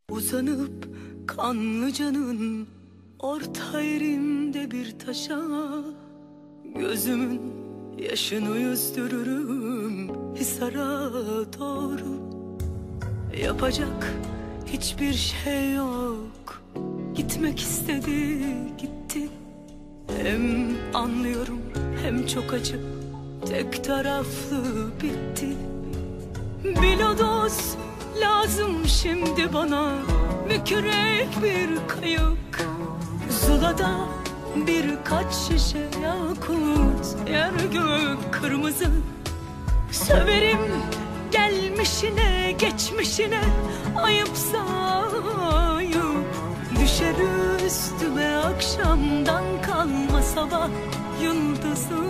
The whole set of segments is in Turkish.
Uzanıp Kanlıca'nın orta yerinde bir taşa gözümün yaşını yüzdürürüm Hisar'a doğru. Yapacak hiçbir şey yok, gitmek istedi gitti. Hem anlıyorum hem çok acı, tek taraflı bitti. Bilodos lazım şimdi bana, bir kürek bir kayık. Zula'da birkaç şişe yakut, yer gök kırmızı. Söverim gelmişine geçmişine, ayıpsa ayıp. Düşer üstüme akşamdan kalma sabah yıldızı.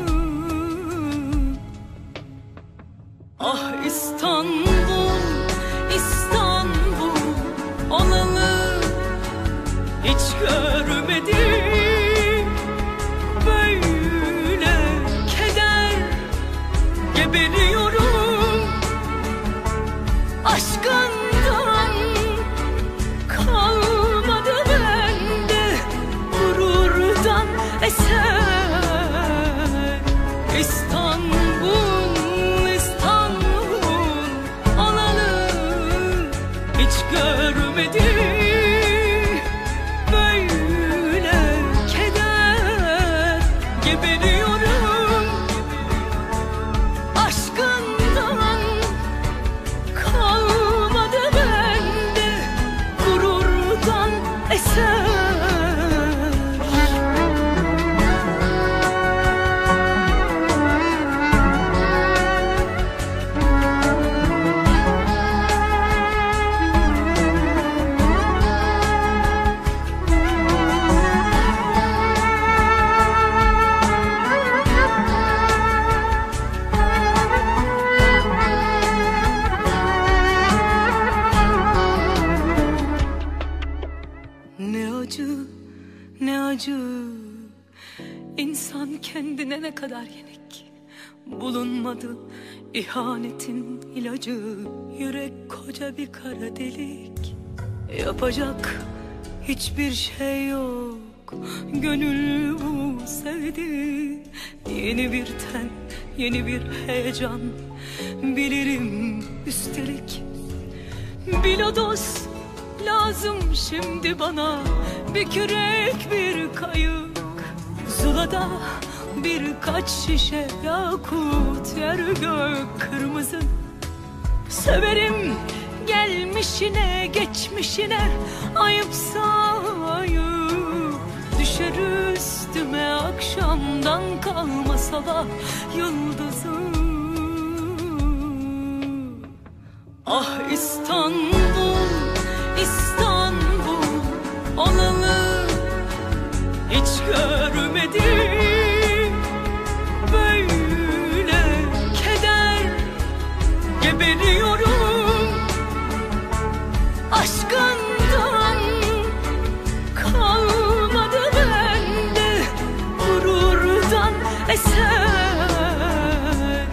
Ah İstanbul, İstanbul olalı hiç görmedim böyle keder. Geberiyorum aşkından, kalmadı bende gururdan eser. İstanbul, İstanbul olalı hiç görmedim böyle keder. Geberiyorum aşkından, kalmadı bende gururdan eser. Ne acı, ne acı, İnsan kendine ne kadar yenik. Bulunmadı ihanetin ilacı, yürek koca bir kara delik. Yapacak hiçbir şey yok, gönül bu sevdi. Yeni bir ten, yeni bir heyecan, bilirim üstelik. Bilodos lazım şimdi bana, bir kürek bir kayık. Zula'da birkaç şişe yakut, yer gök kırmızı. Severim gelmişine geçmişine, ayıpsa ayıp. Düşer üstüme akşamdan kalma sabah yıldızı. Ah İstanbul, İstanbul olalı hiç görmedim böyle keder. Geberiyorum aşkından, kalmadı bende gururdan eser.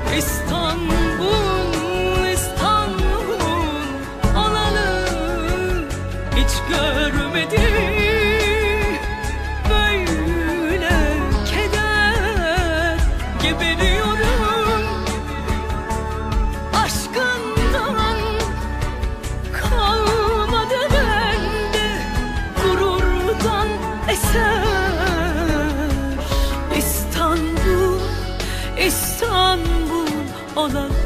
İstanbul, İstanbul olalı hiç görmedim böyle keder. Geberiyorum aşkından, kalmadı bende gururdan eser. İstanbul, İstanbul olan